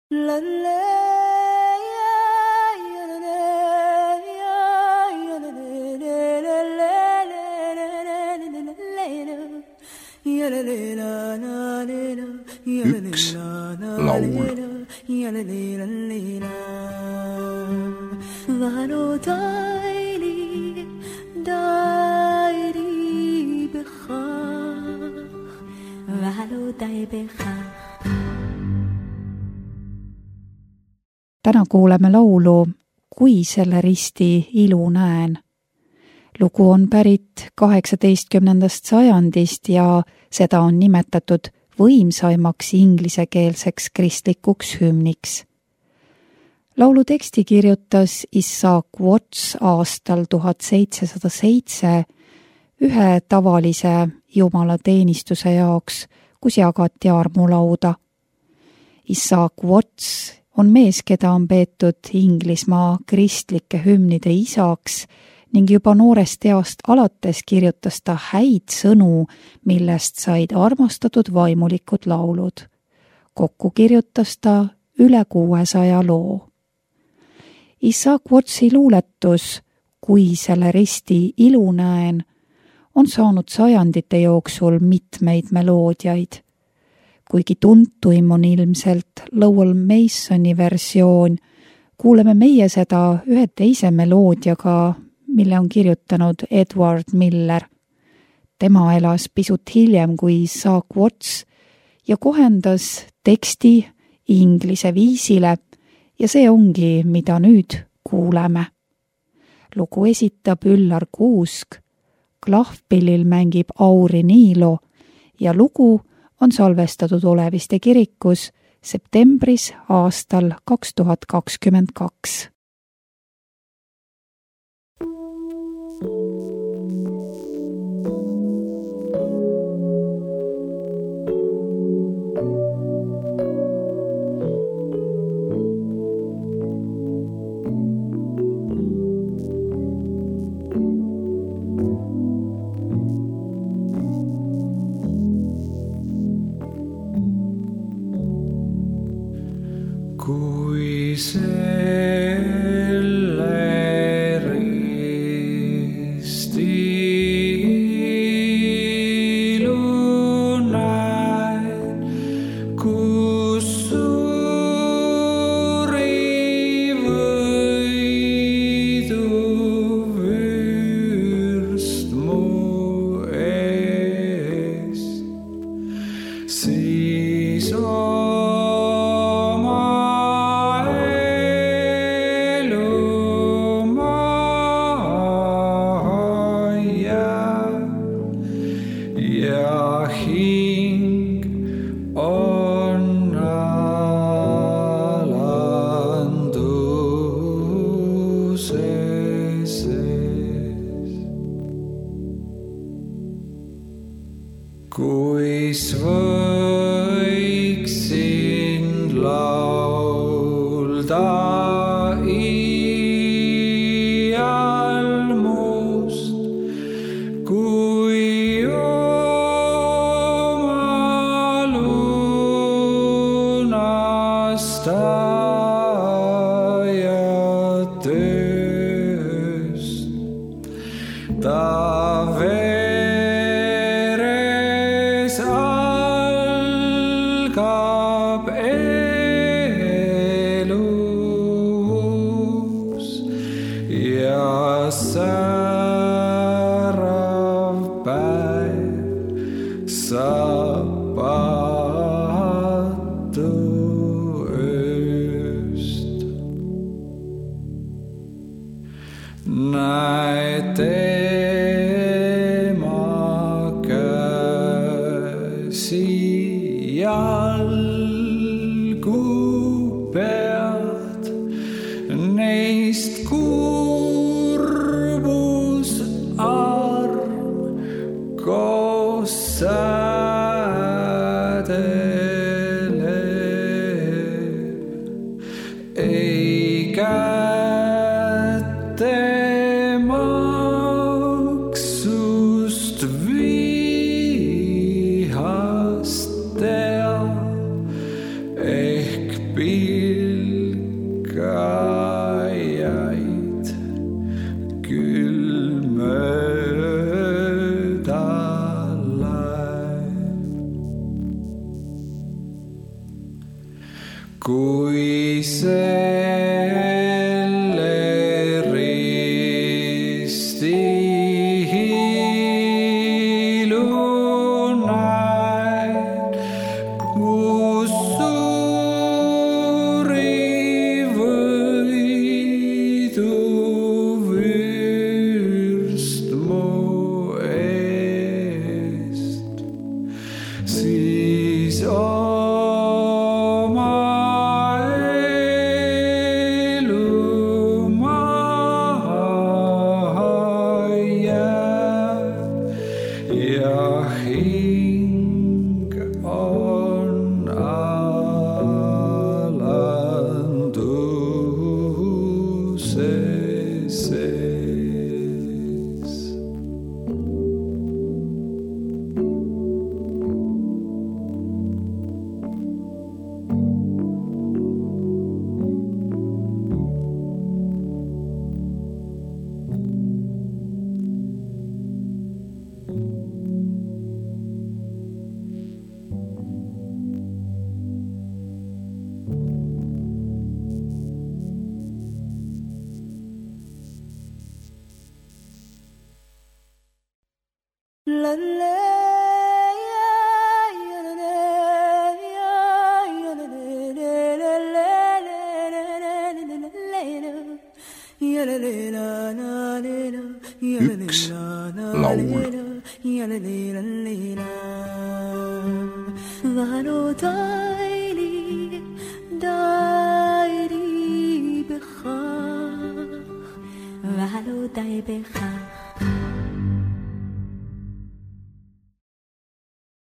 Üks laul. Täna kuuleme laulu Kui selle risti ilu näen. Lugu on pärit 18. sajandist ja seda on nimetatud võimsaimaks inglisekeelseks kristlikuks hümniks. Laulu teksti kirjutas Isaac Watts aastal 1707 ühe tavalise jumalateenistuse jaoks, kus jagati armulauda. Isaac Watts on mees, keda on peetud Inglismaa kristlike hümnide isaks ning juba noorest east alates kirjutas ta häid sõnu, millest said armastatud vaimulikud laulud. Kokku kirjutas ta üle 600 loo. Isaac Wattsi luuletus Kui selle risti ilu näen on saanud sajandite jooksul mitmeid meloodiaid. Kuigi tuntuim on ilmselt Lowell Masoni versioon, kuuleme meie seda ühe teise meloodiaga, mille on kirjutanud Edward Miller. Tema elas pisut hiljem kui Isaac Watts ja kohendas teksti inglise viisile ja see ongi, mida nüüd kuuleme. Lugu esitab Üllar Kuusk, klahvpillil mängib Auri Niilo ja lugu on salvestatud Oleviste kirikus septembris aastal 2022. Kui selle risti ilu näen, kus suuri võidu vürst mu eest, siis kuis võiksin laulda iial must, kui oma lunastaja tööst. Ta veres algab elus ja särav päev saab patu ööst. Näe tema käsi jalgu pealt, neist kurbus arm koos säädelev. Ei kätte maksust vihast tea, ehk kui selle risti ilu näen, kus suuri võidu vürst mu eest, siis oma elu maha jääb ja hing on alanduse sees. Üks laul. ולא די לי, די לי בכך, ולא די בכך.